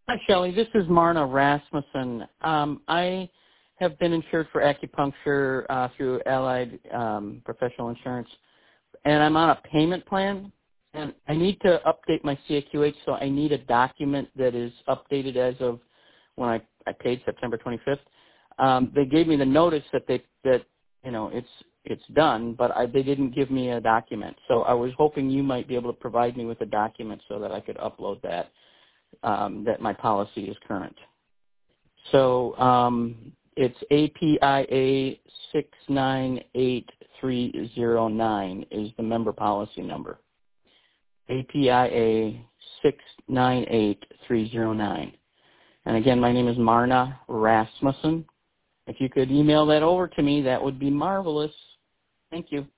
Hi, Shelley. This is Marna Rasmussen. I have been insured for acupuncture through Allied Professional Insurance, and I'm on a payment plan, and I need to update my CAQH, so I need a document that is updated as of when I paid September 25th. They gave me the notice that it's done, but they didn't give me a document. So I was hoping you might be able to provide me with a document so that I could upload that. That my policy is current. So it's APIA 698309 is the member policy number. APIA 698309. And again, my name is Marna Rasmussen. If you could email that over to me, that would be marvelous. Thank you.